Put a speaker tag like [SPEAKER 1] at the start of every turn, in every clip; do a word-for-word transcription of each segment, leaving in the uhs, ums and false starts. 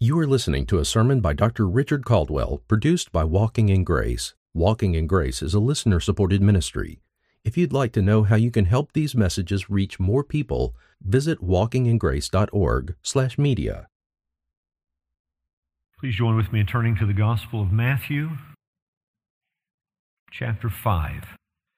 [SPEAKER 1] You are listening to a sermon by Doctor Richard Caldwell, produced by Walking in Grace. Walking in Grace is a listener-supported ministry. If you'd like to know how you can help these messages reach more people, visit walkingingrace.org slash media.
[SPEAKER 2] Please join with me in turning to the Gospel of Matthew, chapter five.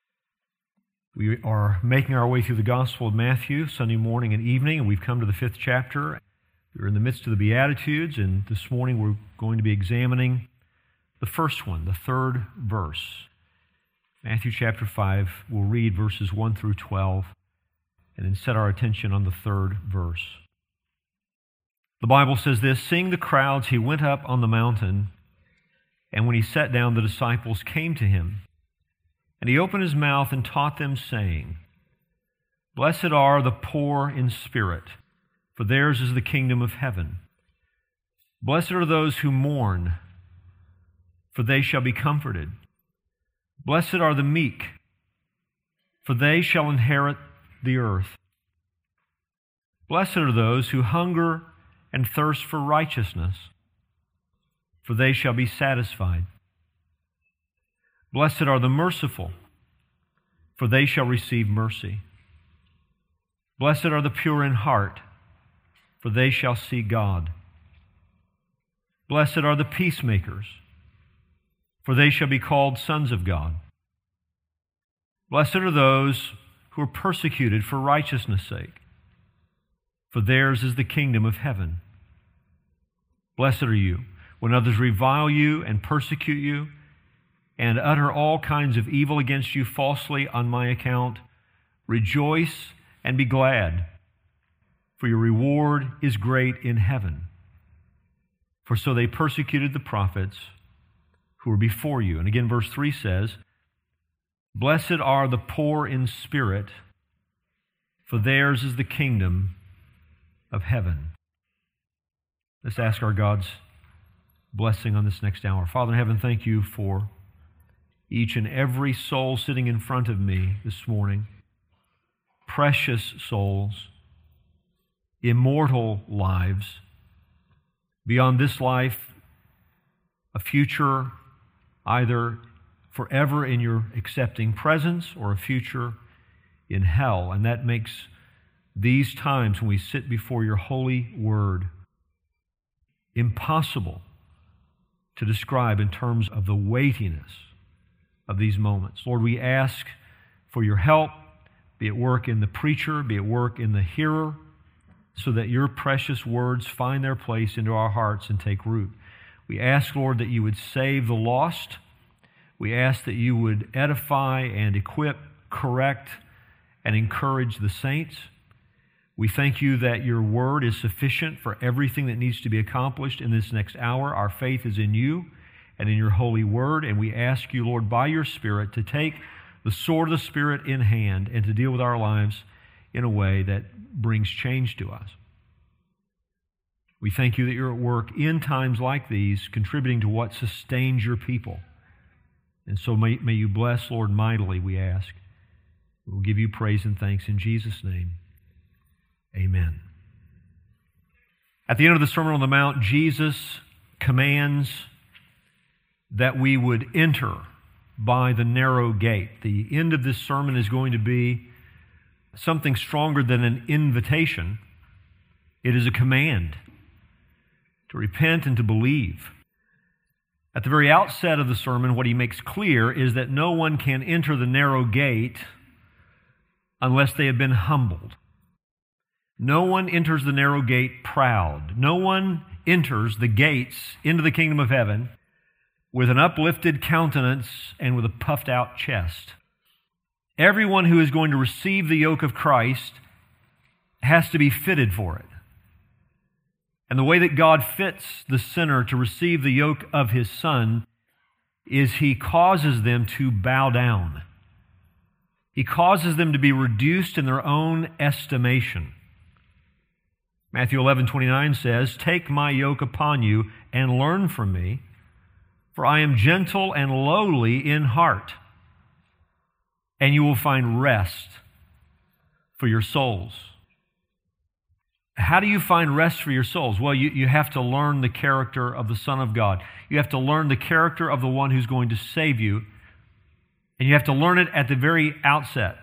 [SPEAKER 2] We are making our way through the Gospel of Matthew Sunday morning and evening, and we've come to the fifth chapter. We're in the midst of the Beatitudes, and this morning we're going to be examining the first one, the third verse. Matthew chapter five, we'll read verses one through twelve, and then set our attention on the third verse. The Bible says this: "Seeing the crowds, he went up on the mountain, and when he sat down, the disciples came to him. And he opened his mouth and taught them, saying, Blessed are the poor in spirit, for theirs is the kingdom of heaven. Blessed are those who mourn, for they shall be comforted. Blessed are the meek, for they shall inherit the earth. Blessed are those who hunger and thirst for righteousness, for they shall be satisfied. Blessed are the merciful, for they shall receive mercy. Blessed are the pure in heart, for they shall see God. Blessed are the peacemakers, for they shall be called sons of God. Blessed are those who are persecuted for righteousness' sake, for theirs is the kingdom of heaven. Blessed are you when others revile you and persecute you and utter all kinds of evil against you falsely on my account. Rejoice and be glad, for your reward is great in heaven. For so they persecuted the prophets who were before you." And again, verse three says, "Blessed are the poor in spirit, for theirs is the kingdom of heaven." Let's ask our God's blessing on this next hour. Father in heaven, thank you for each and every soul sitting in front of me this morning. Precious souls, immortal lives, beyond this life, a future either forever in your accepting presence or a future in hell. And that makes these times when we sit before your holy word impossible to describe in terms of the weightiness of these moments. Lord, we ask for your help, be at work in the preacher, be at work in the hearer, so that your precious words find their place into our hearts and take root. We ask, Lord, that you would save the lost. We ask that you would edify and equip, correct, and encourage the saints. We thank you that your word is sufficient for everything that needs to be accomplished in this next hour. Our faith is in you and in your holy word, and we ask you, Lord, by your Spirit, to take the sword of the Spirit in hand and to deal with our lives in a way that brings change to us. We thank you that you're at work in times like these, contributing to what sustains your people. And so may, may you bless, Lord, mightily, we ask. We'll give you praise and thanks in Jesus' name. Amen. At the end of the Sermon on the Mount, Jesus commands that we would enter by the narrow gate. The end of this sermon is going to be something stronger than an invitation. It is a command to repent and to believe. At the very outset of the sermon, what he makes clear is that no one can enter the narrow gate unless they have been humbled. No one enters the narrow gate proud. No one enters the gates into the kingdom of heaven with an uplifted countenance and with a puffed out chest. Everyone who is going to receive the yoke of Christ has to be fitted for it. And the way that God fits the sinner to receive the yoke of his Son is he causes them to bow down. He causes them to be reduced in their own estimation. Matthew eleven twenty-nine says, "Take my yoke upon you and learn from me, for I am gentle and lowly in heart, and you will find rest for your souls." How do you find rest for your souls? Well, you, you have to learn the character of the Son of God. You have to learn the character of the one who's going to save you. And you have to learn it at the very outset.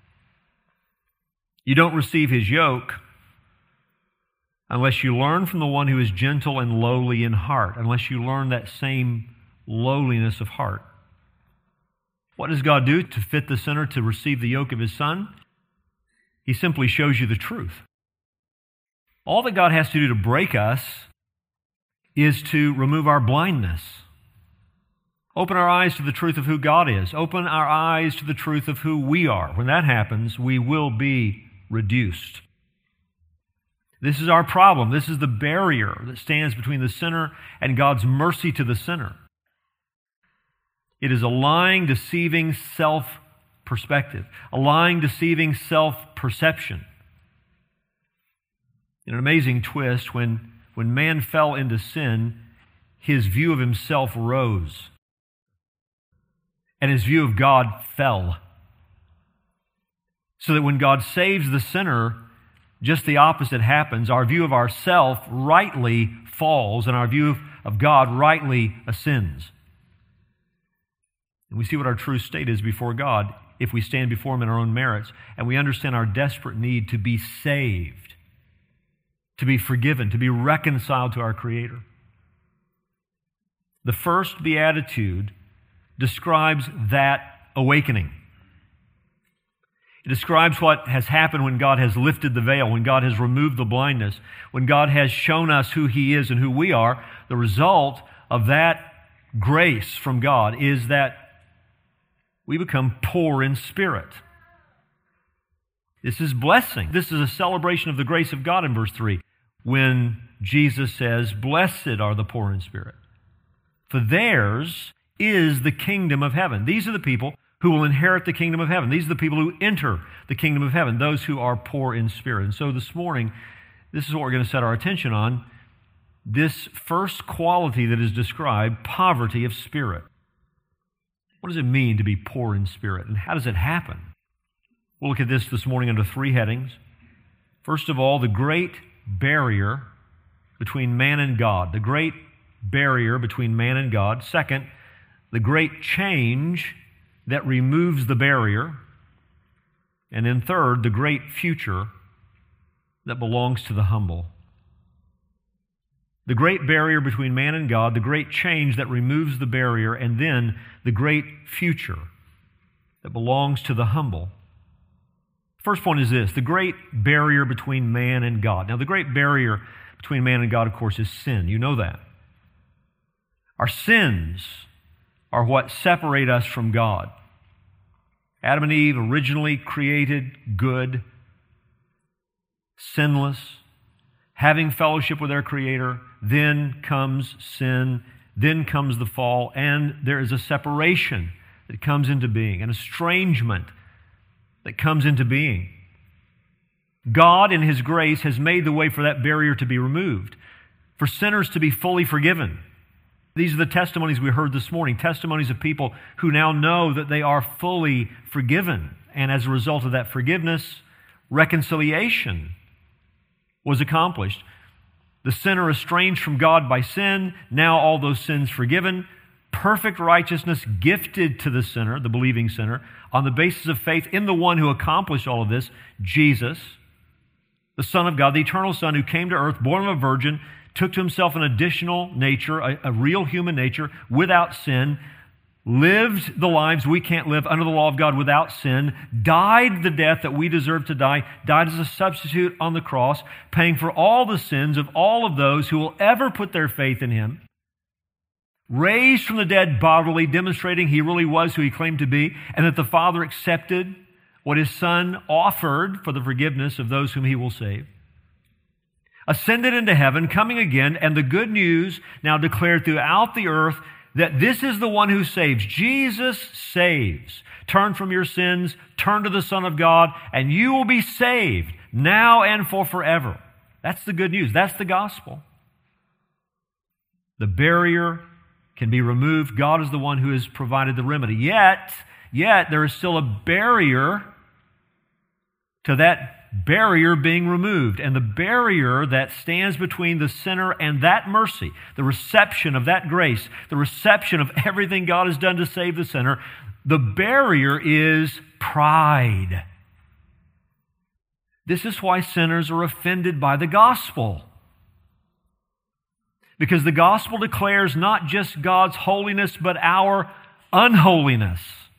[SPEAKER 2] You don't receive his yoke unless you learn from the one who is gentle and lowly in heart, unless you learn that same lowliness of heart. What does God do to fit the sinner to receive the yoke of his Son? He simply shows you the truth. All that God has to do to break us is to remove our blindness. Open our eyes to the truth of who God is. Open our eyes to the truth of who we are. When that happens, we will be reduced. This is our problem. This is the barrier that stands between the sinner and God's mercy to the sinner. It is a lying, deceiving self-perspective, a lying, deceiving self-perception. In an amazing twist, when, when man fell into sin, his view of himself rose, and his view of God fell. So that when God saves the sinner, just the opposite happens. Our view of ourself rightly falls, and our view of God rightly ascends. And we see what our true state is before God if we stand before Him in our own merits, and we understand our desperate need to be saved, to be forgiven, to be reconciled to our Creator. The first beatitude describes that awakening. It describes what has happened when God has lifted the veil, when God has removed the blindness, when God has shown us who He is and who we are. The result of that grace from God is that we become poor in spirit. This is blessing. This is a celebration of the grace of God in verse three, when Jesus says, "Blessed are the poor in spirit, for theirs is the kingdom of heaven." These are the people who will inherit the kingdom of heaven. These are the people who enter the kingdom of heaven, those who are poor in spirit. And so this morning, this is what we're going to set our attention on, this first quality that is described, poverty of spirit. What does it mean to be poor in spirit, and how does it happen? We'll look at this this morning under three headings. First of all, the great barrier between man and God. The great barrier between man and God. Second, the great change that removes the barrier. And then third, the great future that belongs to the humble. The great barrier between man and God, the great change that removes the barrier, and then the great future that belongs to the humble. First point is this, the great barrier between man and God. Now, the great barrier between man and God, of course, is sin. You know that. Our sins are what separate us from God. Adam and Eve, originally created good, sinless, having fellowship with their Creator. Then comes sin, then comes the fall, and there is a separation that comes into being, an estrangement that comes into being. God, in His grace, has made the way for that barrier to be removed, for sinners to be fully forgiven. These are the testimonies we heard this morning, testimonies of people who now know that they are fully forgiven. And as a result of that forgiveness, reconciliation was accomplished. The sinner estranged from God by sin, now all those sins forgiven. Perfect righteousness gifted to the sinner, the believing sinner, on the basis of faith in the one who accomplished all of this, Jesus, the Son of God, the eternal Son who came to earth, born of a virgin, took to Himself an additional nature, a, a real human nature, without sin, lived the lives we can't live under the law of God without sin, died the death that we deserve to die, died as a substitute on the cross, paying for all the sins of all of those who will ever put their faith in Him, raised from the dead bodily, demonstrating He really was who He claimed to be, and that the Father accepted what His Son offered for the forgiveness of those whom He will save, ascended into heaven, coming again, and the good news now declared throughout the earth that this is the one who saves. Jesus saves. Turn from your sins, turn to the Son of God, and you will be saved now and for forever. That's the good news. That's the gospel. The barrier can be removed. God is the one who has provided the remedy. Yet, yet there is still a barrier to that barrier being removed. And the barrier that stands between the sinner and that mercy, the reception of that grace, the reception of everything God has done to save the sinner, the barrier is pride. This is why sinners are offended by the gospel. Because the gospel declares not just God's holiness, but our unholiness.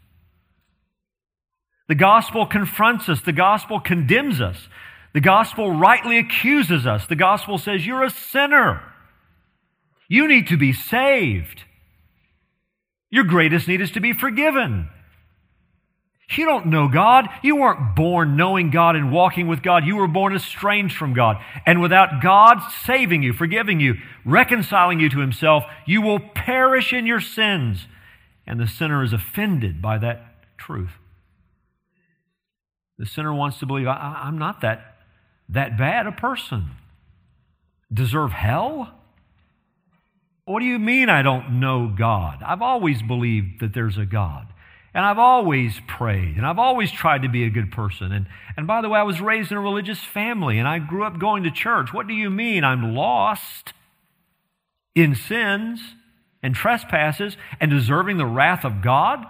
[SPEAKER 2] The gospel confronts us. The gospel condemns us. The gospel rightly accuses us. The gospel says, you're a sinner. You need to be saved. Your greatest need is to be forgiven. You don't know God. You weren't born knowing God and walking with God. You were born estranged from God. And without God saving you, forgiving you, reconciling you to Himself, you will perish in your sins. And the sinner is offended by that truth. The sinner wants to believe, I, I'm not that, that bad a person. Deserve hell? What do you mean I don't know God? I've always believed that there's a God. And I've always prayed. And I've always tried to be a good person. And, and by the way, I was raised in a religious family. And I grew up going to church. What do you mean I'm lost in sins and trespasses and deserving the wrath of God?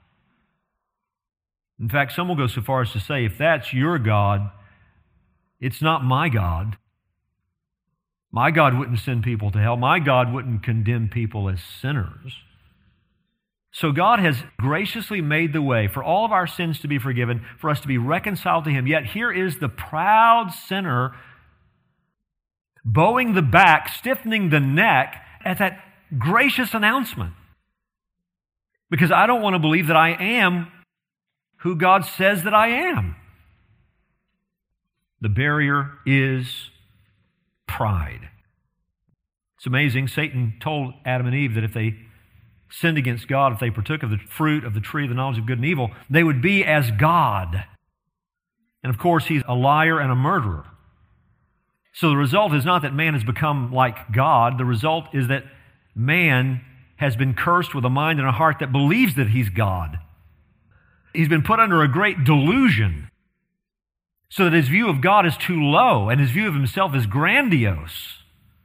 [SPEAKER 2] In fact, some will go so far as to say, if that's your God, it's not my God. My God wouldn't send people to hell. My God wouldn't condemn people as sinners. So God has graciously made the way for all of our sins to be forgiven, for us to be reconciled to Him. Yet here is the proud sinner bowing the back, stiffening the neck at that gracious announcement. Because I don't want to believe that I am who God says that I am. The barrier is pride. It's amazing. Satan told Adam and Eve that if they sinned against God, if they partook of the fruit of the tree of the knowledge of good and evil, they would be as God. And of course, he's a liar and a murderer. So the result is not that man has become like God. The result is that man has been cursed with a mind and a heart that believes that he's God. He's been put under a great delusion so that his view of God is too low and his view of himself is grandiose.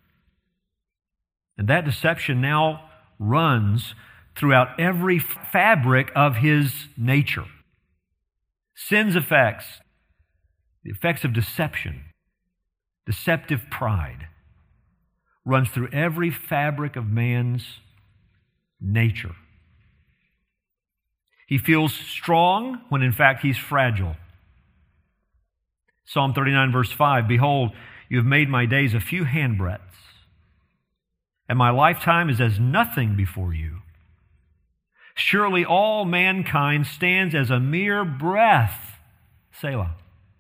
[SPEAKER 2] And that deception now runs throughout every fabric of his nature. Sin's effects, the effects of deception, deceptive pride, runs through every fabric of man's nature. He feels strong when in fact he's fragile. Psalm thirty-nine verse five, behold, you have made my days a few handbreadths, and my lifetime is as nothing before you. Surely all mankind stands as a mere breath. Selah.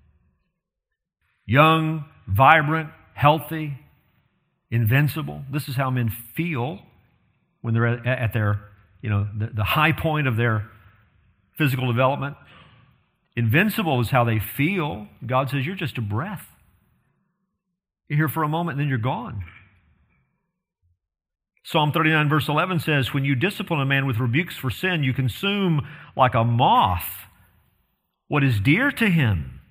[SPEAKER 2] Young, vibrant, healthy, invincible. This is how men feel when they're at, at their, you know, the, the high point of their physical development. Invincible is how they feel. God says, you're just a breath. You're here for a moment and then you're gone. Psalm thirty-nine verse eleven says, when you discipline a man with rebukes for sin, you consume like a moth what is dear to him.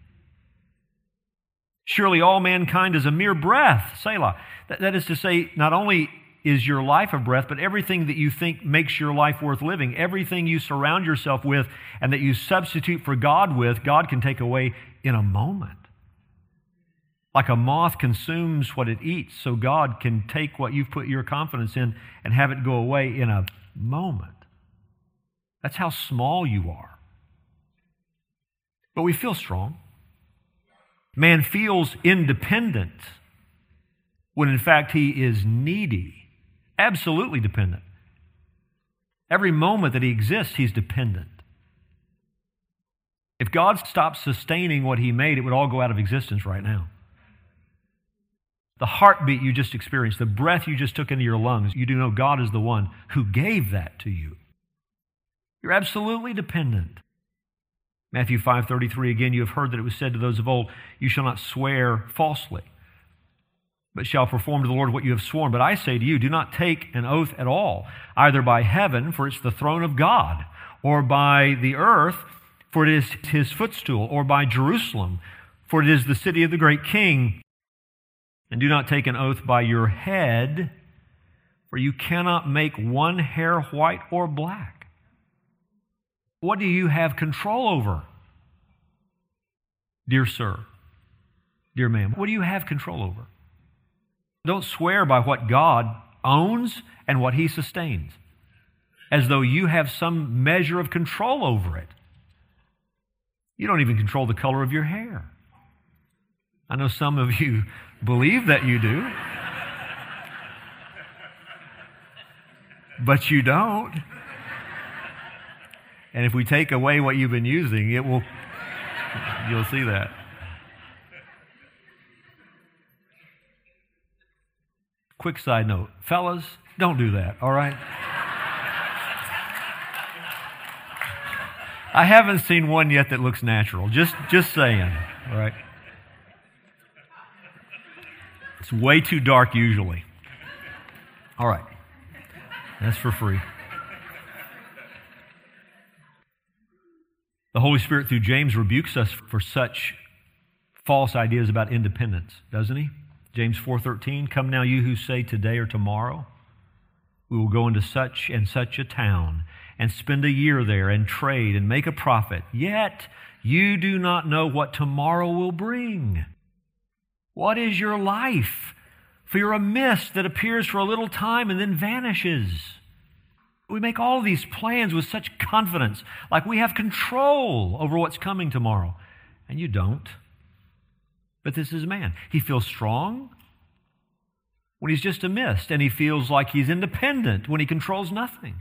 [SPEAKER 2] Surely all mankind is a mere breath. Selah. That, that is to say, not only is your life a breath, but everything that you think makes your life worth living, everything you surround yourself with and that you substitute for God with, God can take away in a moment. Like a moth consumes what it eats, so God can take what you've put your confidence in and have it go away in a moment. That's how small you are. But we feel strong. Man feels independent when in fact he is needy. Absolutely dependent. Every moment that he exists, he's dependent. If God stopped sustaining what He made, it would all go out of existence right now. The heartbeat you just experienced, the breath you just took into your lungs, you do know God is the one who gave that to you. You're absolutely dependent. Matthew five thirty-three, again, you have heard that it was said to those of old, you shall not swear falsely, but shall perform to the Lord what you have sworn. But I say to you, do not take an oath at all, either by heaven, for it's the throne of God, or by the earth, for it is His footstool, or by Jerusalem, For it is the city of the great king. And do not take an oath by your head, for you cannot make one hair white or black. What do you have control over? Dear sir, dear ma'am, what do you have control over? Don't swear by what God owns and what He sustains, as though you have some measure of control over it. You don't even control the color of your hair. I know some of you believe that you do, but you don't. And if we take away what you've been using, it will, you'll see that. Quick side note, fellas, don't do that, all right? I haven't seen one yet that looks natural. Just, just saying, all right? It's way too dark usually. All right. That's for free. The Holy Spirit through James rebukes us for such false ideas about independence, doesn't he? James four thirteen, come now you who say today or tomorrow, we will go into such and such a town and spend a year there and trade and make a profit. Yet you do not know what tomorrow will bring. What is your life? For you're a mist that appears for a little time and then vanishes. We make all these plans with such confidence, like we have control over what's coming tomorrow. And you don't. But this is man. He feels strong when he's just a mist, and he feels like he's independent when he controls nothing.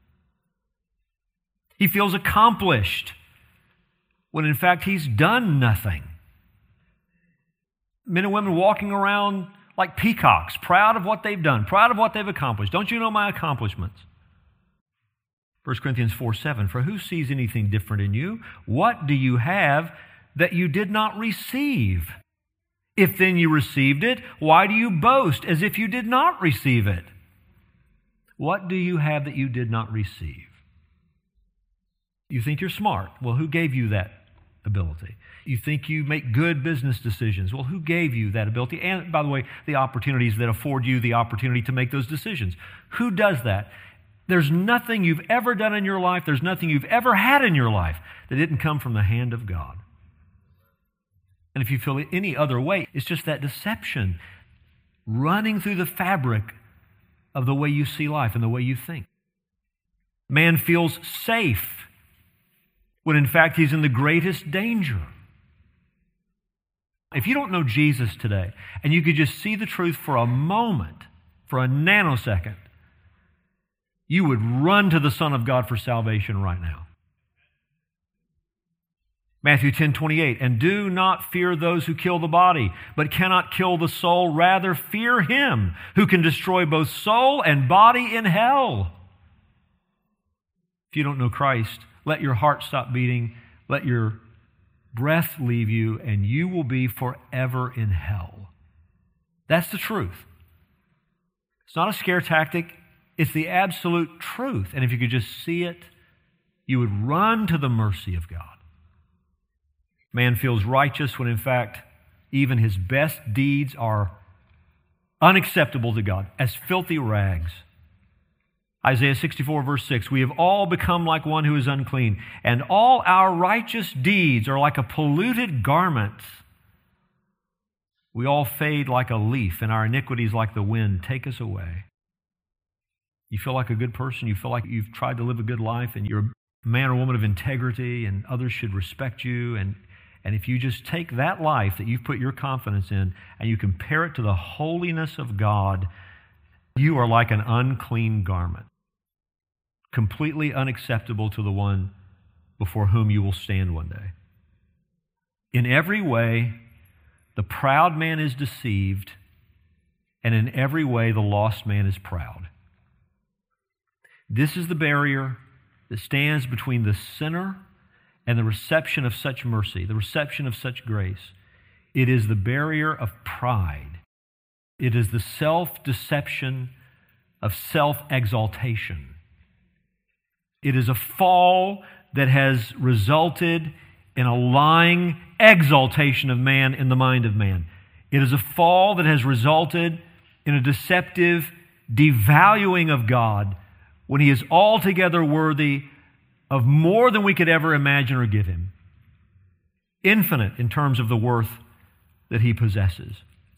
[SPEAKER 2] He feels accomplished when in fact he's done nothing. Men and women walking around like peacocks, proud of what they've done, proud of what they've accomplished. Don't you know my accomplishments? First Corinthians four seven, for who sees anything different in you? What do you have that you did not receive? If then you received it, why do you boast as if you did not receive it? What do you have that you did not receive? You think you're smart. Well, who gave you that ability? You think you make good business decisions. Well, who gave you that ability? And by the way, the opportunities that afford you the opportunity to make those decisions. Who does that? There's nothing you've ever done in your life, there's nothing you've ever had in your life that didn't come from the hand of God. And if you feel it any other way, it's just that deception running through the fabric of the way you see life and the way you think. Man feels safe when in fact he's in the greatest danger. If you don't know Jesus today, and you could just see the truth for a moment, for a nanosecond, you would run to the Son of God for salvation right now. Matthew ten twenty-eight, and do not fear those who kill the body, but cannot kill the soul. Rather, fear him who can destroy both soul and body in hell. If you don't know Christ, let your heart stop beating, let your breath leave you, and you will be forever in hell. That's the truth. It's not a scare tactic. It's the absolute truth. And if you could just see it, you would run to the mercy of God. Man feels righteous when in fact even his best deeds are unacceptable to God, as filthy rags. Isaiah sixty-four verse six, we have all become like one who is unclean, and all our righteous deeds are like a polluted garment. We all fade like a leaf, and our iniquities like the wind take us away. You feel like a good person, you feel like you've tried to live a good life, and you're a man or woman of integrity, and others should respect you, and And if you just take that life that you've put your confidence in and you compare it to the holiness of God, you are like an unclean garment, completely unacceptable to the one before whom you will stand one day. In every way, the proud man is deceived, and in every way, the lost man is proud. This is the barrier that stands between the sinner and the reception of such mercy, the reception of such grace. It is the barrier of pride. It is the self-deception of self-exaltation. It is a fall that has resulted in a lying exaltation of man in the mind of man. It is a fall that has resulted in a deceptive devaluing of God when He is altogether worthy of more than we could ever imagine or give Him. Infinite in terms of the worth that He possesses.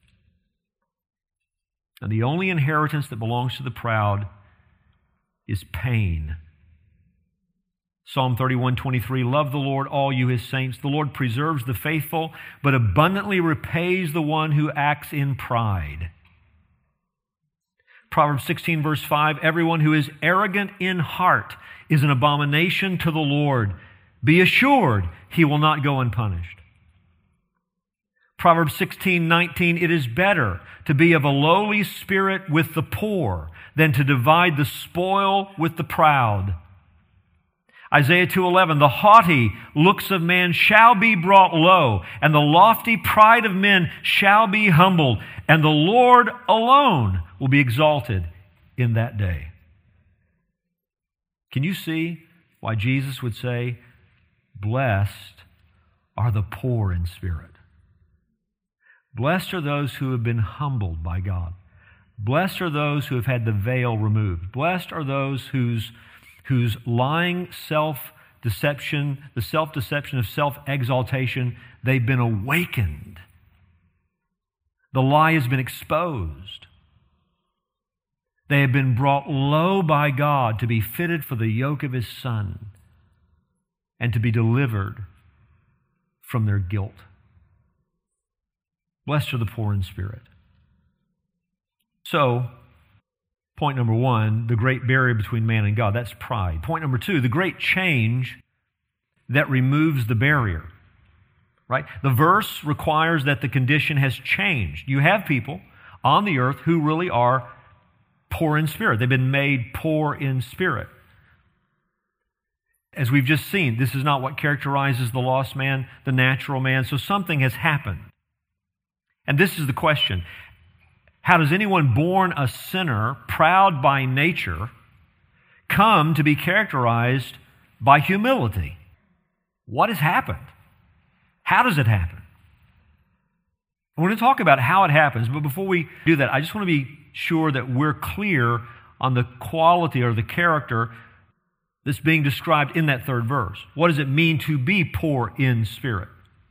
[SPEAKER 2] And the only inheritance that belongs to the proud is pain. Psalm thirty-one twenty-three, love the Lord, all you His saints. The Lord preserves the faithful, but abundantly repays the one who acts in pride. Proverbs sixteen verse five, everyone who is arrogant in heart is an abomination to the Lord. Be assured He will not go unpunished. Proverbs sixteen nineteen, it is better to be of a lowly spirit with the poor than to divide the spoil with the proud. Isaiah two eleven, the haughty looks of man shall be brought low, and the lofty pride of men shall be humbled, and the Lord alone will be exalted in that day. Can you see why Jesus would say, blessed are the poor in spirit? Blessed are those who have been humbled by God. Blessed are those who have had the veil removed. Blessed are those whose, whose lying self-deception, the self-deception of self-exaltation, they've been awakened. The lie has been exposed. They have been brought low by God to be fitted for the yoke of His Son and to be delivered from their guilt. Blessed are the poor in spirit. So, point number one, the great barrier between man and God, that's pride. Point number two, the great change that removes the barrier. Right? The verse requires that the condition has changed. You have people on the earth who really are poor in spirit. They've been made poor in spirit. As we've just seen, this is not what characterizes the lost man, the natural man. So something has happened. And this is the question. How does anyone born a sinner, proud by nature, come to be characterized by humility? What has happened? How does it happen? We're going to talk about how it happens, but before we do that, I just want to be sure that we're clear on the quality or the character that's being described in that third verse. What does it mean to be poor in spirit?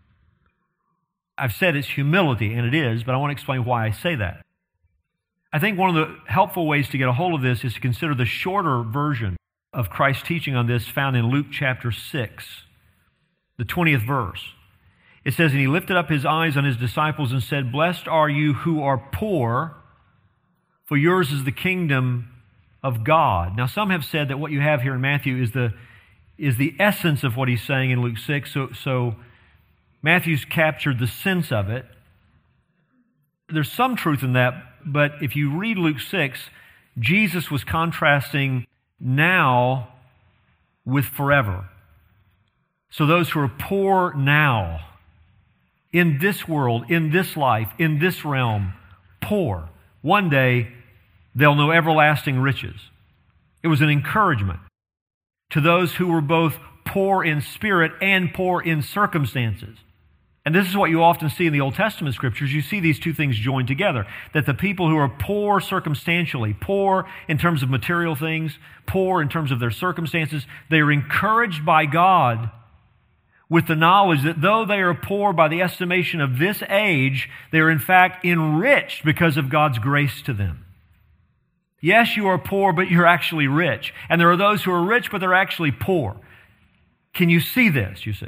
[SPEAKER 2] I've said it's humility, and it is, but I want to explain why I say that. I think one of the helpful ways to get a hold of this is to consider the shorter version of Christ's teaching on this found in Luke chapter six, the twentieth verse. It says, and He lifted up His eyes on His disciples and said, blessed are you who are poor, for yours is the kingdom of God. Now, some have said that what you have here in Matthew is the, is the essence of what He's saying in Luke six, so, so Matthew's captured the sense of it. There's some truth in that, but if you read Luke six, Jesus was contrasting now with forever. So those who are poor now, in this world, in this life, in this realm, poor, one day they'll know everlasting riches. It was an encouragement to those who were both poor in spirit and poor in circumstances. And this is what you often see in the Old Testament scriptures. You see these two things joined together. That the people who are poor circumstantially, poor in terms of material things, poor in terms of their circumstances, they are encouraged by God with the knowledge that though they are poor by the estimation of this age, they are in fact enriched because of God's grace to them. Yes, you are poor, but you're actually rich. And there are those who are rich, but they're actually poor. Can you see this, you see?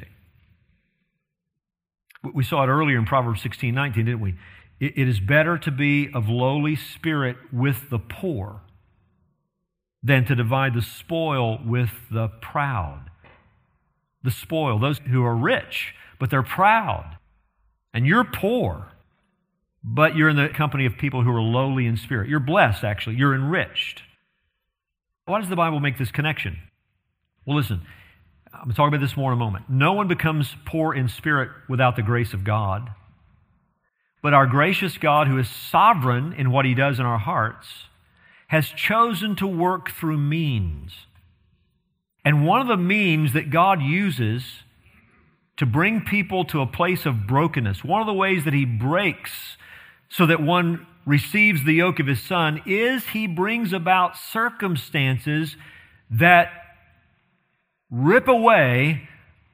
[SPEAKER 2] We saw it earlier in Proverbs sixteen nineteen, didn't we? It is better to be of lowly spirit with the poor than to divide the spoil with the proud. The spoil, those who are rich, but they're proud. And you're poor, but you're in the company of people who are lowly in spirit. You're blessed, actually. You're enriched. Why does the Bible make this connection? Well, listen. I'm going to talk about this more in a moment. No one becomes poor in spirit without the grace of God. But our gracious God, who is sovereign in what He does in our hearts, has chosen to work through means. And one of the means that God uses to bring people to a place of brokenness. One of the ways that he breaks so that one receives the yoke of his Son is he brings about circumstances that rip away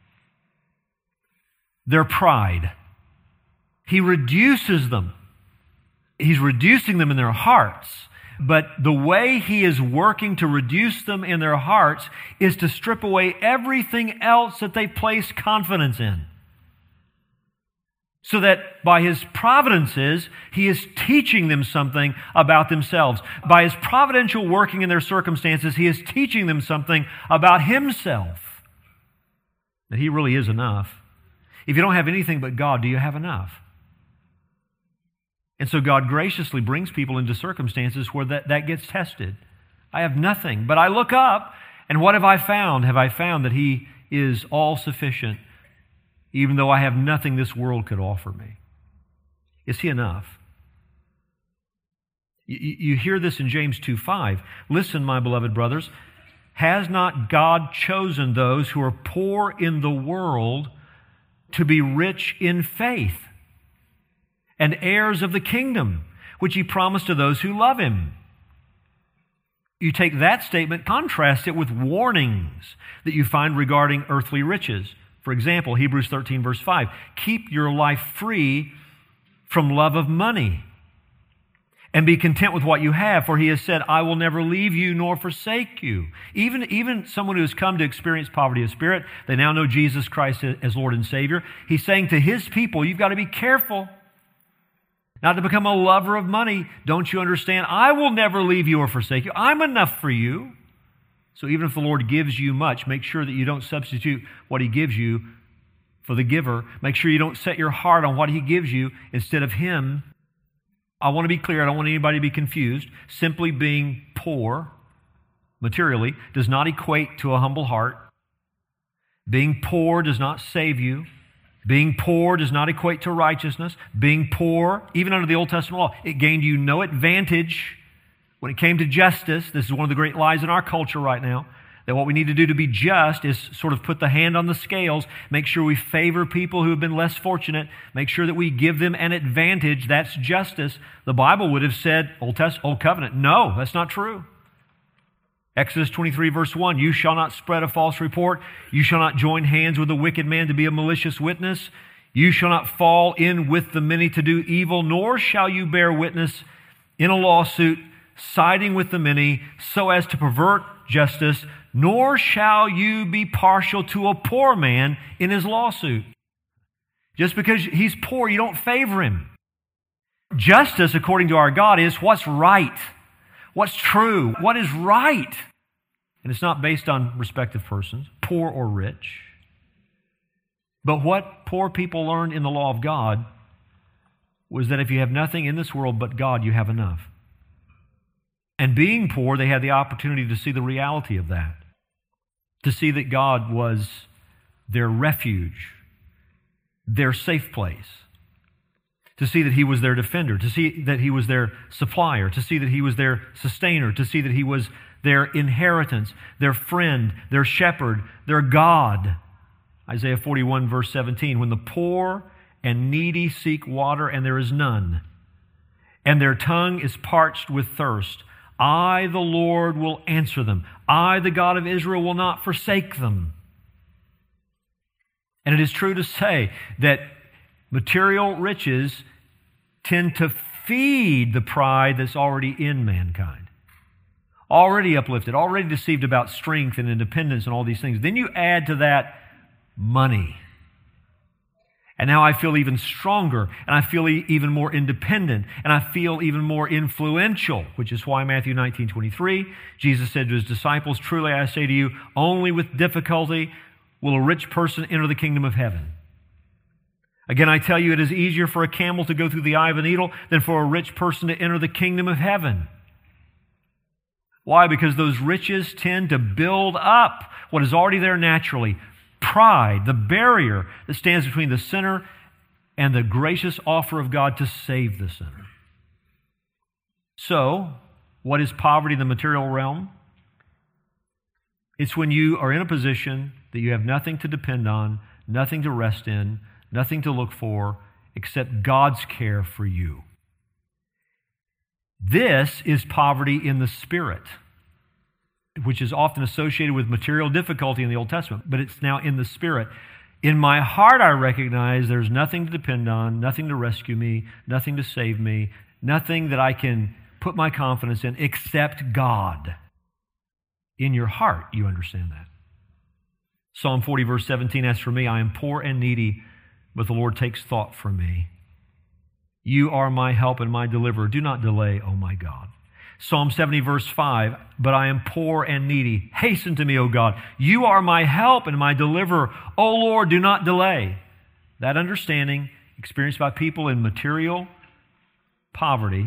[SPEAKER 2] their pride. He reduces them. He's reducing them in their hearts. But the way he is working to reduce them in their hearts is to strip away everything else that they place confidence in. So that by his providences, he is teaching them something about themselves. By his providential working in their circumstances, he is teaching them something about himself. That he really is enough. If you don't have anything but God, do you have enough? And so God graciously brings people into circumstances where that, that gets tested. I have nothing, but I look up, and what have I found? Have I found that he is all sufficient, even though I have nothing this world could offer me? Is he enough? You, you hear this in James two five. Listen, my beloved brothers, has not God chosen those who are poor in the world to be rich in faith and heirs of the kingdom, which he promised to those who love him? You take that statement, contrast it with warnings that you find regarding earthly riches. For example, Hebrews thirteen, verse five, keep your life free from love of money and be content with what you have, for he has said, I will never leave you nor forsake you. Even, even someone who has come to experience poverty of spirit, they now know Jesus Christ as Lord and Savior. He's saying to his people, you've got to be careful not to become a lover of money. Don't you understand? I will never leave you or forsake you. I'm enough for you. So even if the Lord gives you much, make sure that you don't substitute what he gives you for the giver. Make sure you don't set your heart on what he gives you instead of him. I want to be clear. I don't want anybody to be confused. Simply being poor materially does not equate to a humble heart. Being poor does not save you. Being poor does not equate to righteousness. Being poor, even under the Old Testament law, it gained you no advantage when it came to justice. This is one of the great lies in our culture right now, that what we need to do to be just is sort of put the hand on the scales, make sure we favor people who have been less fortunate, make sure that we give them an advantage. That's justice. The Bible would have said, Old Testament, Old Covenant, no, that's not true. Exodus twenty-three, verse one, you shall not spread a false report. You shall not join hands with a wicked man to be a malicious witness. You shall not fall in with the many to do evil, nor shall you bear witness in a lawsuit, siding with the many, so as to pervert justice, nor shall you be partial to a poor man in his lawsuit. Just because he's poor, you don't favor him. Justice, according to our God, is what's right. What's true? What is right? And it's not based on respective persons, poor or rich. But what poor people learned in the law of God was that if you have nothing in this world but God, you have enough. And being poor, they had the opportunity to see the reality of that, to see that God was their refuge, their safe place, to see that he was their defender, to see that he was their supplier, to see that he was their sustainer, to see that he was their inheritance, their friend, their shepherd, their God. Isaiah forty-one, verse seventeen, when the poor and needy seek water and there is none, and their tongue is parched with thirst, I, the Lord, will answer them. I, the God of Israel, will not forsake them. And it is true to say that material riches tend to feed the pride that's already in mankind. Already uplifted, already deceived about strength and independence and all these things. Then you add to that money. And now I feel even stronger, and I feel even more independent, and I feel even more influential, which is why Matthew nineteen twenty-three, Jesus said to his disciples, truly I say to you, only with difficulty will a rich person enter the kingdom of heaven. Again, I tell you, it is easier for a camel to go through the eye of a needle than for a rich person to enter the kingdom of heaven. Why? Because those riches tend to build up what is already there naturally. Pride, the barrier that stands between the sinner and the gracious offer of God to save the sinner. So, what is poverty in the material realm? It's when you are in a position that you have nothing to depend on, nothing to rest in, nothing to look for except God's care for you. This is poverty in the spirit, which is often associated with material difficulty in the Old Testament, but it's now in the spirit. In my heart, I recognize there's nothing to depend on, nothing to rescue me, nothing to save me, nothing that I can put my confidence in except God. In your heart, you understand that. Psalm forty, verse seventeen, as for me, I am poor and needy, but the Lord takes thought for me. You are my help and my deliverer. Do not delay, O my God. Psalm seventy, verse five, but I am poor and needy. Hasten to me, O God. You are my help and my deliverer. O Lord, do not delay. That understanding, experienced by people in material poverty,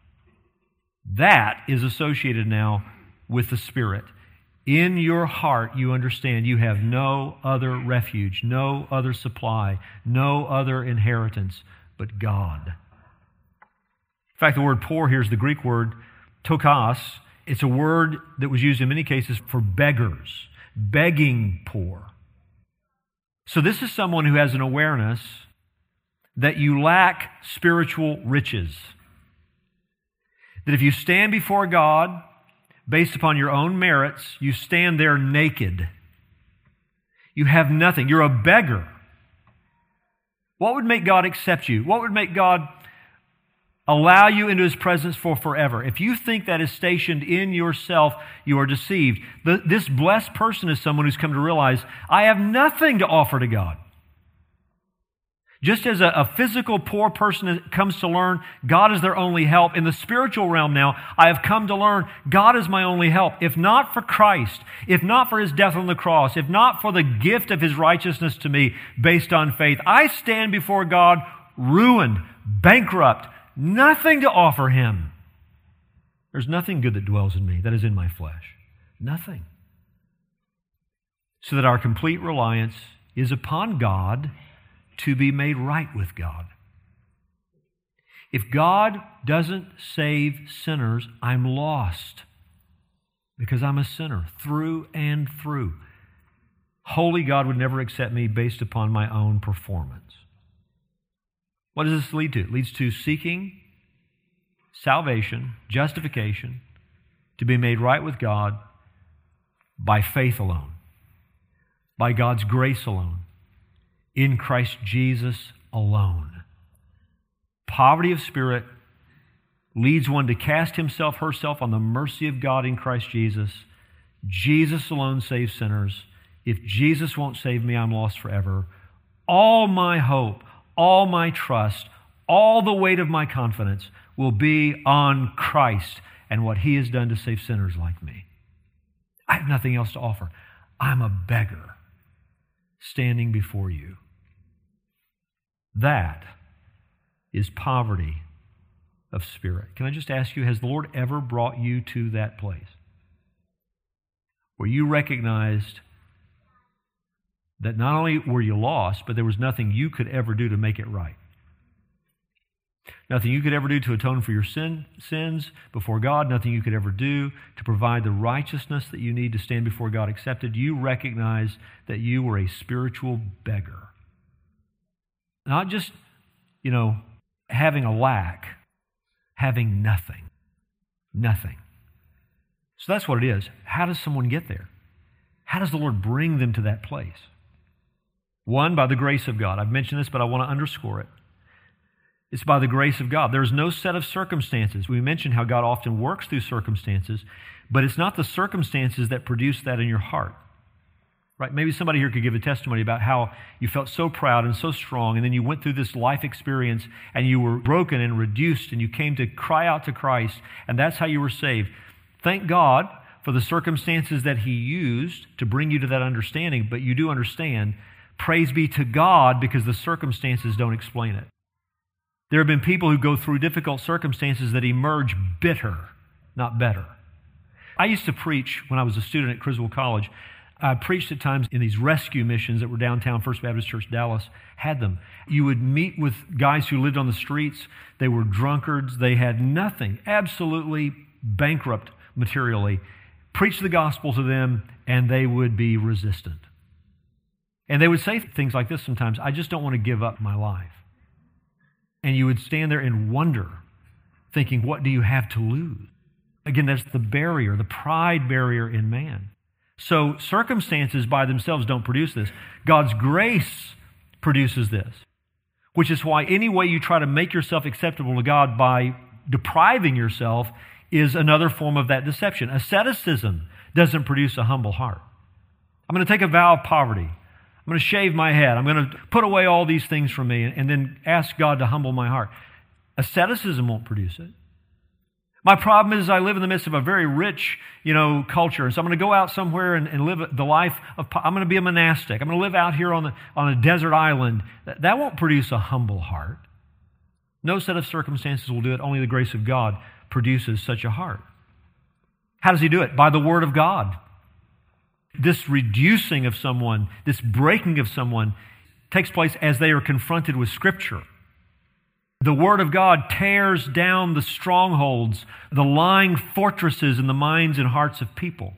[SPEAKER 2] that is associated now with the Spirit. In your heart, you understand you have no other refuge, no other supply, no other inheritance but God. In fact, the word poor here is the Greek word tokas. It's a word that was used in many cases for beggars, begging poor. So this is someone who has an awareness that you lack spiritual riches. That if you stand before God based upon your own merits, you stand there naked. You have nothing. You're a beggar. What would make God accept you? What would make God allow you into His presence for forever? If you think that is stationed in yourself, you are deceived. The, this blessed person is someone who's come to realize, I have nothing to offer to God. Just as a, a physical poor person comes to learn God is their only help, in the spiritual realm now, I have come to learn God is my only help. If not for Christ, if not for His death on the cross, if not for the gift of His righteousness to me based on faith, I stand before God ruined, bankrupt, nothing to offer Him. There's nothing good that dwells in me, that is in my flesh. Nothing. So that our complete reliance is upon God to be made right with God. If God doesn't save sinners, I'm lost because I'm a sinner through and through. Holy God would never accept me based upon my own performance. What does this lead to? It leads to seeking salvation, justification, to be made right with God by faith alone, by God's grace alone, in Christ Jesus alone. Poverty of spirit leads one to cast himself, herself on the mercy of God in Christ Jesus. Jesus alone saves sinners. If Jesus won't save me, I'm lost forever. All my hope, all my trust, all the weight of my confidence will be on Christ and what He has done to save sinners like me. I have nothing else to offer. I'm a beggar standing before you. That is poverty of spirit. Can I just ask you, has the Lord ever brought you to that place where you recognized that not only were you lost, but there was nothing you could ever do to make it right? Nothing you could ever do to atone for your sin, sins before God, nothing you could ever do to provide the righteousness that you need to stand before God accepted. You recognize that you were a spiritual beggar. Not just, you know, having a lack, having nothing. Nothing. So that's what it is. How does someone get there? How does the Lord bring them to that place? One, by the grace of God. I've mentioned this, but I want to underscore it. It's by the grace of God. There's no set of circumstances. We mentioned how God often works through circumstances, but it's not the circumstances that produce that in your heart. Right? Maybe somebody here could give a testimony about how you felt so proud and so strong, and then you went through this life experience and you were broken and reduced, and you came to cry out to Christ, and that's how you were saved. Thank God for the circumstances that He used to bring you to that understanding, but you do understand, praise be to God, because the circumstances don't explain it. There have been people who go through difficult circumstances that emerge bitter, not better. I used to preach when I was a student at Criswell College. I preached at times in these rescue missions that were downtown. First Baptist Church Dallas had them. You would meet with guys who lived on the streets. They were drunkards. They had nothing, absolutely bankrupt materially. Preach the gospel to them, and they would be resistant. And they would say things like this sometimes, I just don't want to give up my life. And you would stand there in wonder, thinking, what do you have to lose? Again, that's the barrier, the pride barrier in man. So circumstances by themselves don't produce this. God's grace produces this, which is why any way you try to make yourself acceptable to God by depriving yourself is another form of that deception. Asceticism doesn't produce a humble heart. I'm going to take a vow of poverty. I'm going to shave my head. I'm going to put away all these things from me and then ask God to humble my heart. Asceticism won't produce it. My problem is I live in the midst of a very rich, you know, culture. So I'm going to go out somewhere and, and live the life of, I'm going to be a monastic. I'm going to live out here on, the, on a desert island. That, that won't produce a humble heart. No set of circumstances will do it. Only the grace of God produces such a heart. How does He do it? By the Word of God. This reducing of someone, this breaking of someone takes place as they are confronted with Scripture. The Word of God tears down the strongholds, the lying fortresses in the minds and hearts of people.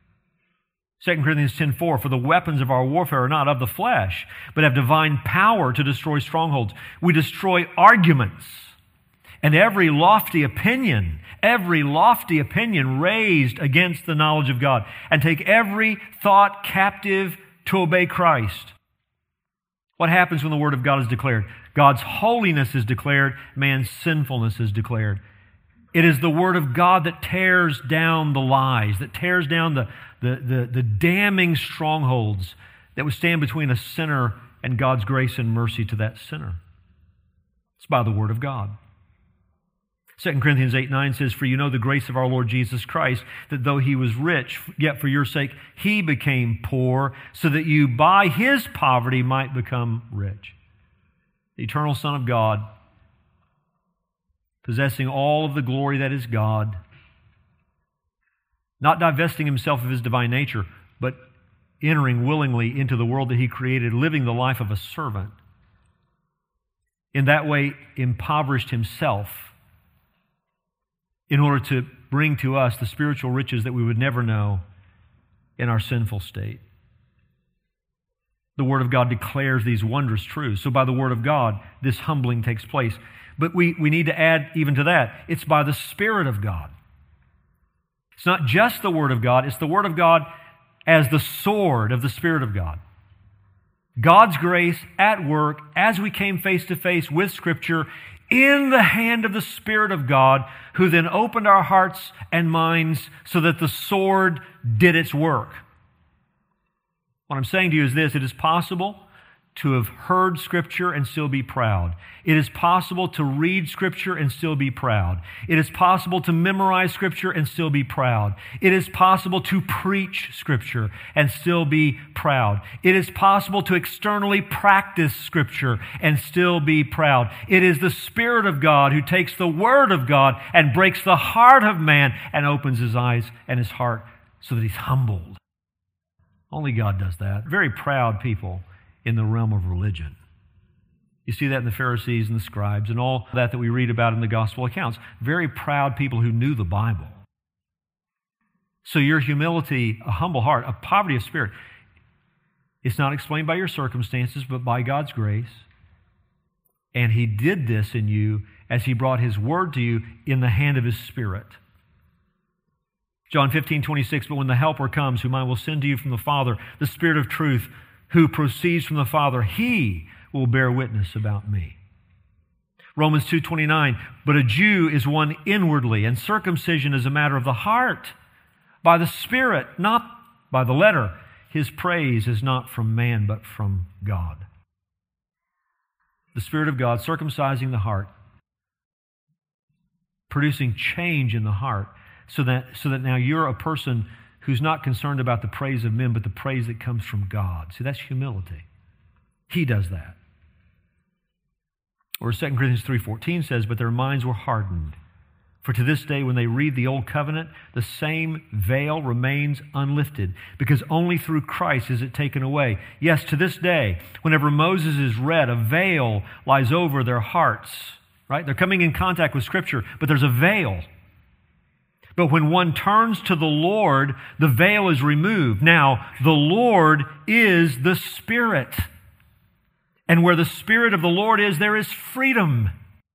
[SPEAKER 2] Second Corinthians ten four, for the weapons of our warfare are not of the flesh, but have divine power to destroy strongholds. We destroy arguments and every lofty opinion, every lofty opinion raised against the knowledge of God, and take every thought captive to obey Christ. What happens when the Word of God is declared? God's holiness is declared, man's sinfulness is declared. It is the Word of God that tears down the lies, that tears down the, the, the, the damning strongholds that would stand between a sinner and God's grace and mercy to that sinner. It's by the Word of God. Second Corinthians eight nine says, for you know the grace of our Lord Jesus Christ, that though He was rich, yet for your sake He became poor, so that you by His poverty might become rich. The eternal Son of God, possessing all of the glory that is God, not divesting Himself of His divine nature, but entering willingly into the world that He created, living the life of a servant. In that way, impoverished Himself in order to bring to us the spiritual riches that we would never know in our sinful state. The Word of God declares these wondrous truths. So by the Word of God, this humbling takes place. But we, we need to add even to that, it's by the Spirit of God. It's not just the Word of God, it's the Word of God as the sword of the Spirit of God. God's grace at work as we came face to face with Scripture in the hand of the Spirit of God, who then opened our hearts and minds so that the sword did its work. What I'm saying to you is this: it is possible to have heard Scripture and still be proud. It is possible to read Scripture and still be proud. It is possible to memorize Scripture and still be proud. It is possible to preach Scripture and still be proud. It is possible to externally practice Scripture and still be proud. It is the Spirit of God who takes the Word of God and breaks the heart of man and opens his eyes and his heart so that he's humbled. Only God does that. Very proud people in the realm of religion. You see that in the Pharisees and the scribes and all that that we read about in the gospel accounts. Very proud people who knew the Bible. So your humility, a humble heart, a poverty of spirit, it's not explained by your circumstances, but by God's grace. And He did this in you as He brought His word to you in the hand of His Spirit. John fifteen twenty-six, but when the Helper comes, whom I will send to you from the Father, the Spirit of truth, who proceeds from the Father, He will bear witness about me. Romans two twenty-nine, but a Jew is one inwardly, and circumcision is a matter of the heart, by the Spirit, not by the letter. His praise is not from man, but from God. The Spirit of God circumcising the heart, producing change in the heart, so that, so that now you're a person who's not concerned about the praise of men, but the praise that comes from God. See, that's humility. He does that. Or Second Corinthians three fourteen says, but their minds were hardened. For to this day, when they read the Old Covenant, the same veil remains unlifted, because only through Christ is it taken away. Yes, to this day, whenever Moses is read, a veil lies over their hearts. Right? They're coming in contact with Scripture, but there's a veil. But when one turns to the Lord, the veil is removed. Now, the Lord is the Spirit. And where the Spirit of the Lord is, there is freedom.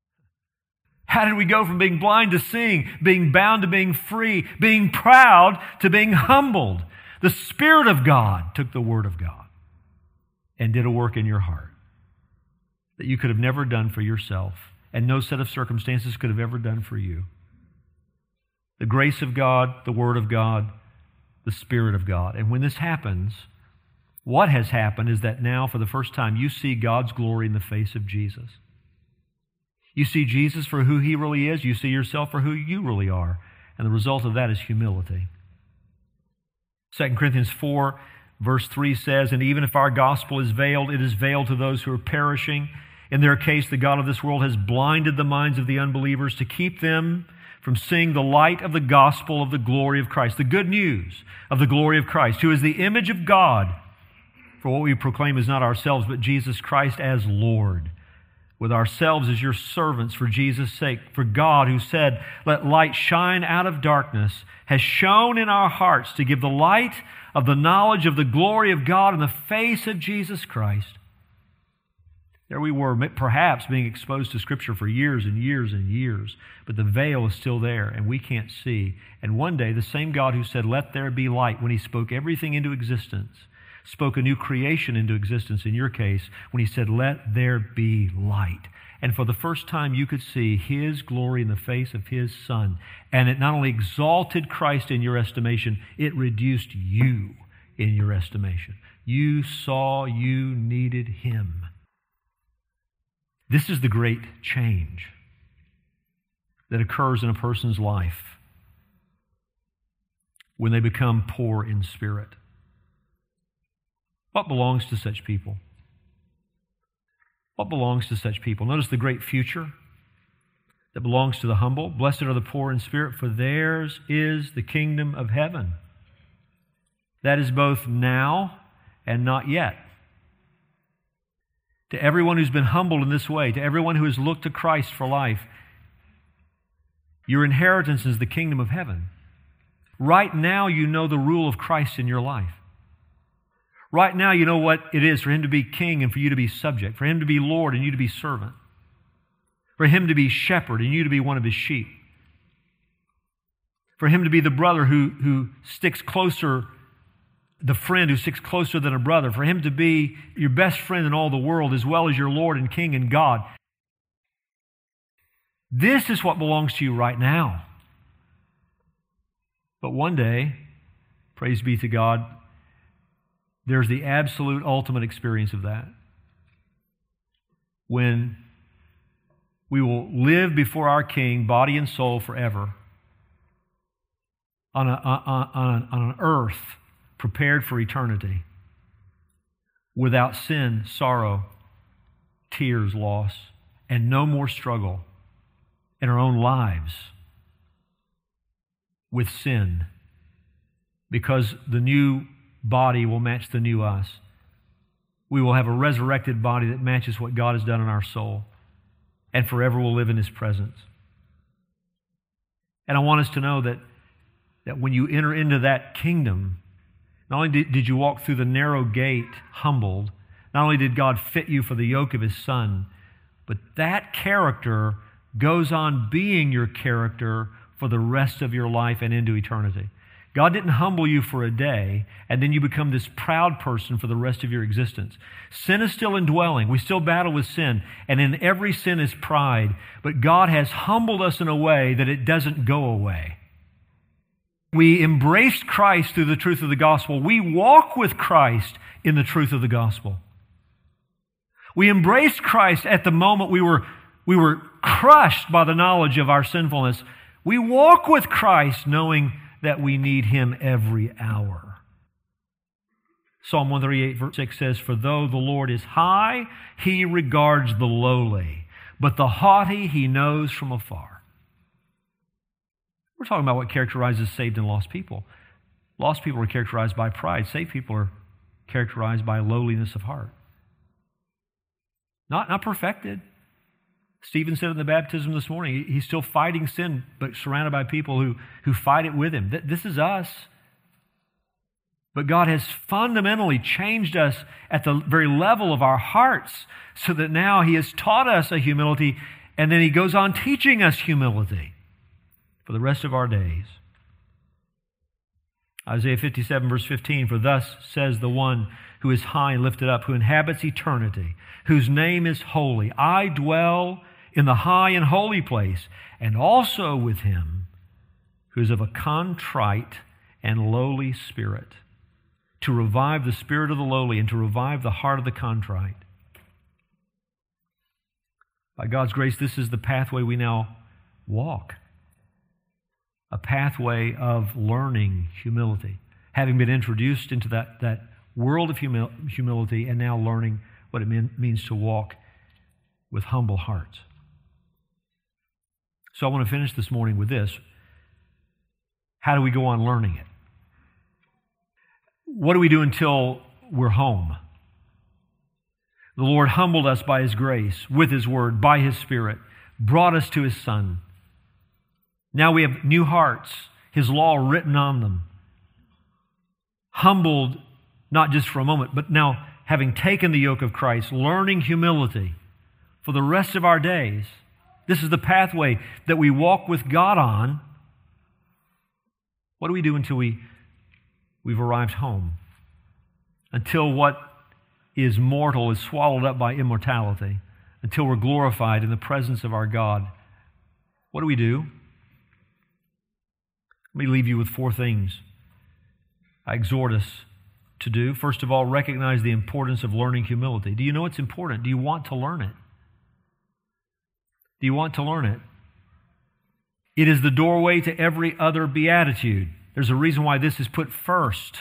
[SPEAKER 2] How did we go from being blind to seeing, being bound to being free, being proud to being humbled? The Spirit of God took the Word of God and did a work in your heart that you could have never done for yourself, and no set of circumstances could have ever done for you. The grace of God, the Word of God, the Spirit of God. And when this happens, what has happened is that now, for the first time, you see God's glory in the face of Jesus. You see Jesus for who He really is. You see yourself for who you really are. And the result of that is humility. Second Corinthians four, verse three says, "And even if our gospel is veiled, it is veiled to those who are perishing. In their case, the God of this world has blinded the minds of the unbelievers to keep them from seeing the light of the gospel of the glory of Christ," the good news of the glory of Christ, who is the image of God. For what we proclaim is not ourselves, but Jesus Christ as Lord, with ourselves as your servants for Jesus' sake. For God, who said, "Let light shine out of darkness," has shone in our hearts to give the light of the knowledge of the glory of God in the face of Jesus Christ. There we were, perhaps being exposed to Scripture for years and years and years, but the veil is still there and we can't see. And one day, the same God who said, "Let there be light," when He spoke everything into existence, spoke a new creation into existence in your case, when He said, "Let there be light." And for the first time, you could see His glory in the face of His Son. And it not only exalted Christ in your estimation, it reduced you in your estimation. You saw you needed Him. This is the great change that occurs in a person's life when they become poor in spirit. What belongs to such people? What belongs to such people? Notice the great future that belongs to the humble. "Blessed are the poor in spirit, for theirs is the kingdom of heaven." That is both now and not yet. To everyone who's been humbled in this way, to everyone who has looked to Christ for life, your inheritance is the kingdom of heaven. Right now, you know the rule of Christ in your life. Right now, you know what it is for Him to be king and for you to be subject, for Him to be Lord and you to be servant, for Him to be shepherd and you to be one of His sheep, for Him to be the brother who, who sticks closer, the friend who sticks closer than a brother, for Him to be your best friend in all the world as well as your Lord and King and God. This is what belongs to you right now. But one day, praise be to God, there's the absolute ultimate experience of that, when we will live before our King, body and soul, forever on, a, on, on, on an earth prepared for eternity, without sin, sorrow, tears, loss, and no more struggle in our own lives with sin, because the new body will match the new us. We will have a resurrected body that matches what God has done in our soul, and forever will live in His presence. And I want us to know that, that when you enter into that kingdom, not only did, did you walk through the narrow gate humbled, not only did God fit you for the yoke of His Son, but that character goes on being your character for the rest of your life and into eternity. God didn't humble you for a day, and then you become this proud person for the rest of your existence. Sin is still indwelling. We still battle with sin, and in every sin is pride. But God has humbled us in a way that it doesn't go away. We embrace Christ through the truth of the gospel. We walk with Christ in the truth of the gospel. We embraced Christ at the moment we were, we were crushed by the knowledge of our sinfulness. We walk with Christ knowing that we need Him every hour. Psalm one thirty-eight, verse six says, "For though the Lord is high, He regards the lowly, but the haughty He knows from afar." We're talking about what characterizes saved and lost people. Lost people are characterized by pride. Saved people are characterized by lowliness of heart. Not, not perfected, Stephen said in the baptism this morning, he's still fighting sin, but surrounded by people who, who fight it with him. This is us. But God has fundamentally changed us at the very level of our hearts so that now He has taught us a humility, and then He goes on teaching us humility for the rest of our days. Isaiah fifty-seven, verse fifteen, "For thus says the one who is high and lifted up, who inhabits eternity, whose name is holy. I dwell in the high and holy place, and also with him who is of a contrite and lowly spirit, to revive the spirit of the lowly and to revive the heart of the contrite." By God's grace, this is the pathway we now walk. A pathway of learning humility, having been introduced into that, that world of humil- humility and now learning what it mean, means to walk with humble hearts. So I want to finish this morning with this. How do we go on learning it? What do we do until we're home? The Lord humbled us by His grace, with His Word, by His Spirit, brought us to His Son. Now we have new hearts, His law written on them. Humbled, not just for a moment, but now having taken the yoke of Christ, learning humility for the rest of our days. This is the pathway that we walk with God on. What do we do until we, we've arrived home? Until what is mortal is swallowed up by immortality. Until we're glorified in the presence of our God. What do we do? Let me leave you with four things I exhort us to do. First of all, recognize the importance of learning humility. Do you know it's important? Do you want to learn it? Do you want to learn it? It is the doorway to every other beatitude. There's a reason why this is put first.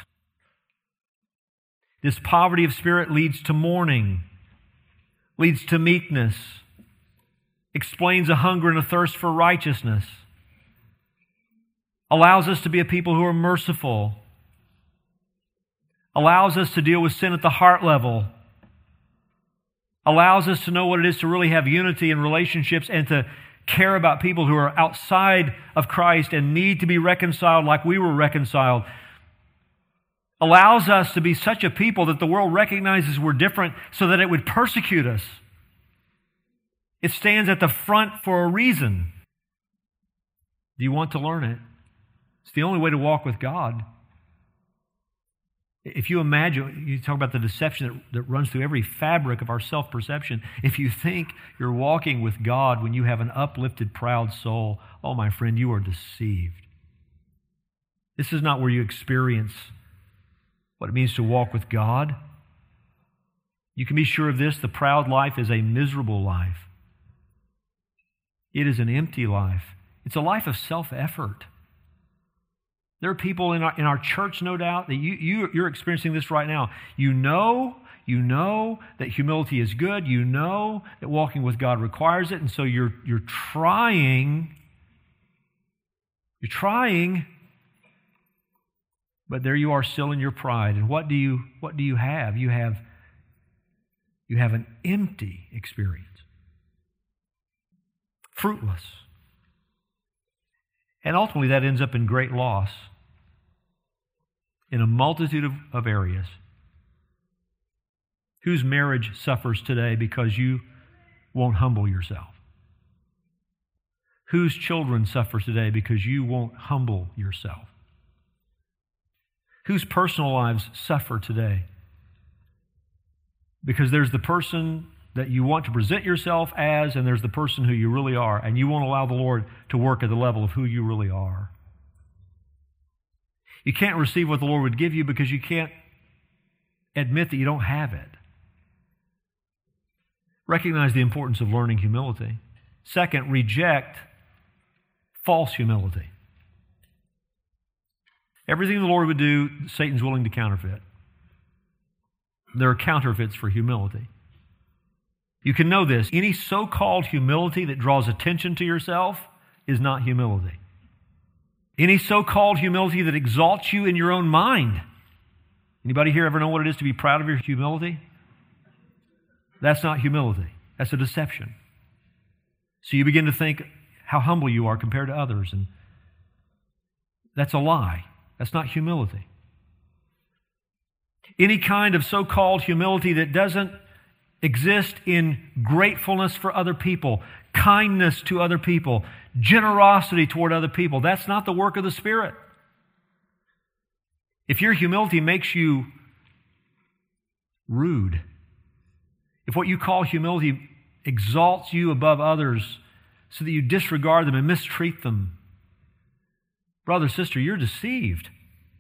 [SPEAKER 2] This poverty of spirit leads to mourning, leads to meekness, explains a hunger and a thirst for righteousness, allows us to be a people who are merciful, allows us to deal with sin at the heart level, allows us to know what it is to really have unity in relationships and to care about people who are outside of Christ and need to be reconciled like we were reconciled, allows us to be such a people that the world recognizes we're different so that it would persecute us. It stands at the front for a reason. Do you want to learn it? It's the only way to walk with God. If you imagine, you talk about the deception that, that runs through every fabric of our self-perception. If you think you're walking with God when you have an uplifted, proud soul, oh, my friend, you are deceived. This is not where you experience what it means to walk with God. You can be sure of this, the proud life is a miserable life. It is an empty life. It's a life of self-effort. There are people in our, in our church, no doubt, that you, you, you're experiencing this right now. You know, you know that humility is good. You know that walking with God requires it. And so you're, you're trying, you're trying, but there you are still in your pride. And what do you, what do you have? You have, you have an empty experience. Fruitless. And ultimately that ends up in great loss in a multitude of, of areas. Whose marriage suffers today because you won't humble yourself? Whose children suffer today because you won't humble yourself? Whose personal lives suffer today because there's the person that you want to present yourself as, and there's the person who you really are, and you won't allow the Lord to work at the level of who you really are. You can't receive what the Lord would give you because you can't admit that you don't have it. Recognize the importance of learning humility. Second, reject false humility. Everything the Lord would do, Satan's willing to counterfeit. There are counterfeits for humility. You can know this. Any so-called humility that draws attention to yourself is not humility. Any so-called humility that exalts you in your own mind. Anybody here ever know what it is to be proud of your humility? That's not humility. That's a deception. So you begin to think how humble you are compared to others, and that's a lie. That's not humility. Any kind of so-called humility that doesn't exist in gratefulness for other people, kindness to other people, generosity toward other people, that's not the work of the Spirit. If your humility makes you rude, if what you call humility exalts you above others so that you disregard them and mistreat them, brother, sister, you're deceived.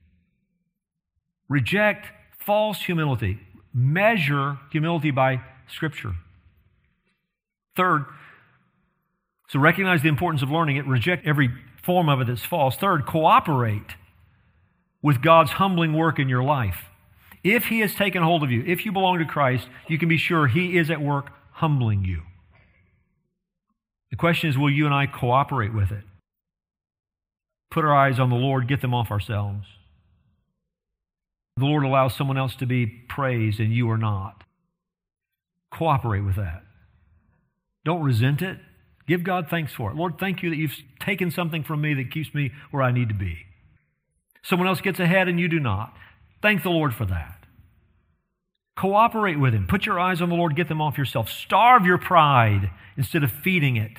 [SPEAKER 2] Reject false humility. Measure humility by Scripture. Third, so recognize the importance of learning it. Reject every form of it that's false. Third, cooperate with God's humbling work in your life. If He has taken hold of you, if you belong to Christ, you can be sure He is at work humbling you. The question is, will you and I cooperate with it? Put our eyes on the Lord, get them off ourselves. The Lord allows someone else to be praised and you are not. Cooperate with that. Don't resent it. Give God thanks for it. Lord, thank you that you've taken something from me that keeps me where I need to be. Someone else gets ahead and you do not. Thank the Lord for that. Cooperate with Him. Put your eyes on the Lord, get them off yourself. Starve your pride instead of feeding it.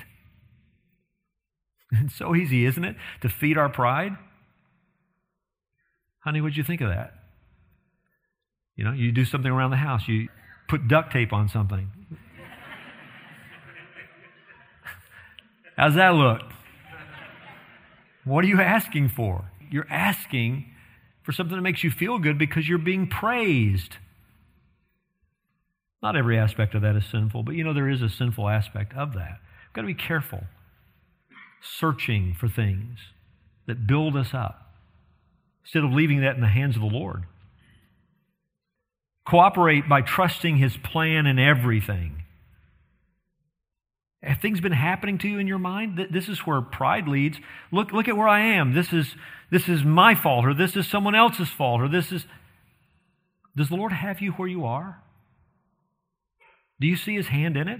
[SPEAKER 2] It's so easy, isn't it, to feed our pride? Honey, what'd you think of that? You know, you do something around the house. You put duct tape on something. How's that look? What are you asking for? You're asking for something that makes you feel good because you're being praised. Not every aspect of that is sinful, but you know there is a sinful aspect of that. We've got to be careful, searching for things that build us up instead of leaving that in the hands of the Lord. Cooperate by trusting His plan in everything. Have things been happening to you in your mind? This is where pride leads. Look, look at where I am. This is, this is my fault, or this is someone else's fault, or this is... Does the Lord have you where you are? Do you see His hand in it?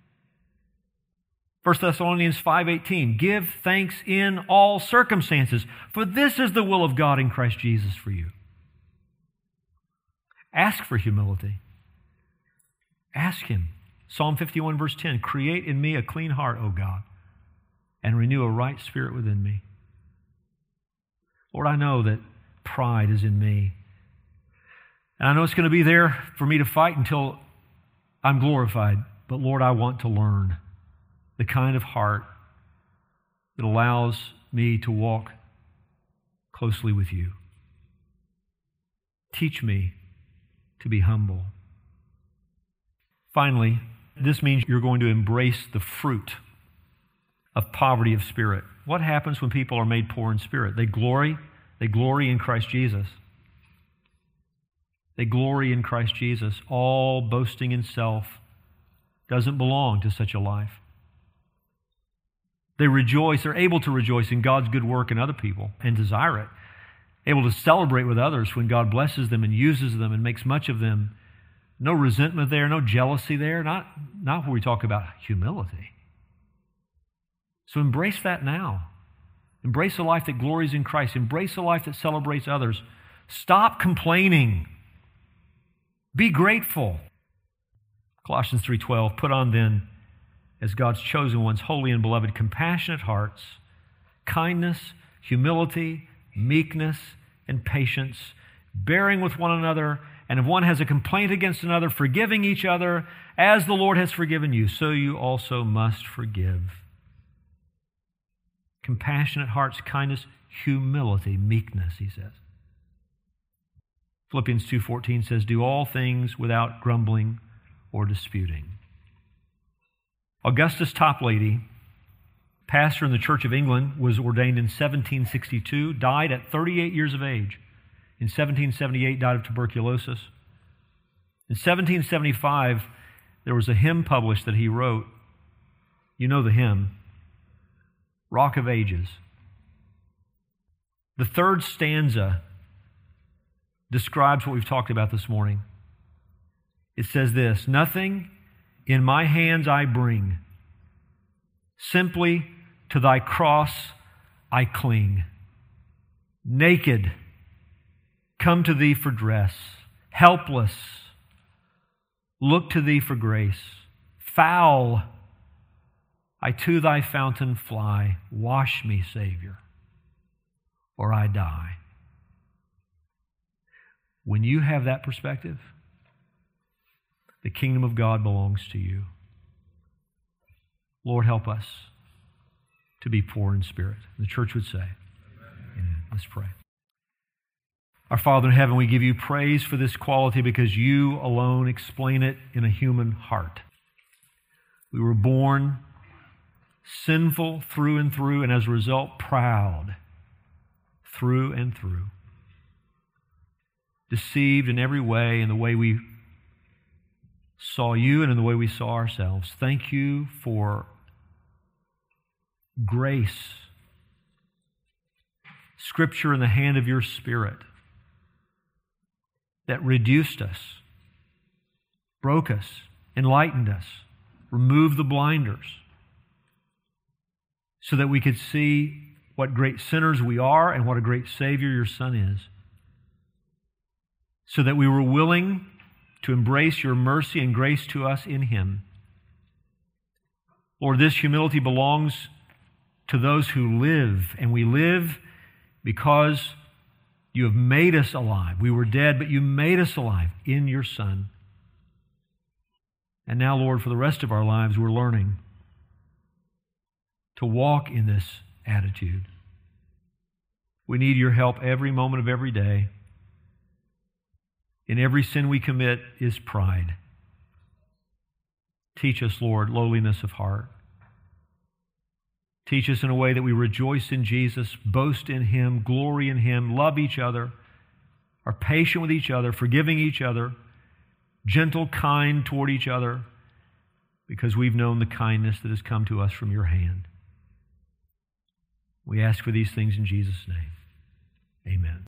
[SPEAKER 2] First Thessalonians five eighteen, give thanks in all circumstances, for this is the will of God in Christ Jesus for you. Ask for humility. Ask Him. Psalm fifty-one verse ten, create in me a clean heart, O God, and renew a right spirit within me. Lord, I know that pride is in me. And I know it's going to be there for me to fight until I'm glorified. But Lord, I want to learn the kind of heart that allows me to walk closely with you. Teach me to be humble. Finally, this means you're going to embrace the fruit of poverty of spirit. What happens when people are made poor in spirit? They glory, they glory in Christ Jesus. They glory in Christ Jesus. All boasting in self doesn't belong to such a life. They rejoice, they're able to rejoice in God's good work in other people and desire it. Able to celebrate with others when God blesses them and uses them and makes much of them. No resentment there, no jealousy there, not, not where we talk about humility. So embrace that now. Embrace a life that glories in Christ. Embrace a life that celebrates others. Stop complaining. Be grateful. Colossians three twelve, put on then, as God's chosen ones, holy and beloved, compassionate hearts, kindness, humility, meekness, and patience, bearing with one another, and if one has a complaint against another, forgiving each other, as the Lord has forgiven you, so you also must forgive. Compassionate hearts, kindness, humility, meekness, he says. Philippians two fourteen says, do all things without grumbling or disputing. Augustus Toplady, pastor in the Church of England, was ordained in seventeen sixty-two, died at thirty-eight years of age. In seventeen seventy-eight, died of tuberculosis. In seventeen seventy-five, there was a hymn published that he wrote. You know the hymn, Rock of Ages. The third stanza describes what we've talked about this morning. It says this, nothing in my hands I bring, Simply to thy cross I cling. Naked, come to thee for dress. Helpless, look to thee for grace. Foul, I to thy fountain fly. Wash me, Savior, or I die. When you have that perspective, the kingdom of God belongs to you. Lord, help us to be poor in spirit. The church would say, Amen. Let's pray. Our Father in heaven, we give you praise for this quality because you alone explain it in a human heart. We were born sinful through and through, and as a result, proud through and through. Deceived in every way, in the way we saw you and in the way we saw ourselves. Thank you for grace, Scripture in the hand of your Spirit that reduced us, broke us, enlightened us, removed the blinders so that we could see what great sinners we are and what a great Savior your Son is, so that we were willing to embrace your mercy and grace to us in Him. Lord, this humility belongs to those who live, and we live because you have made us alive. We were dead, but you made us alive in your Son. And now, Lord, for the rest of our lives, we're learning to walk in this attitude. We need your help every moment of every day. In every sin we commit is pride. Teach us, Lord, lowliness of heart. Teach us in a way that we rejoice in Jesus, boast in Him, glory in Him, love each other, are patient with each other, forgiving each other, gentle, kind toward each other, because we've known the kindness that has come to us from your hand. We ask for these things in Jesus' name. Amen.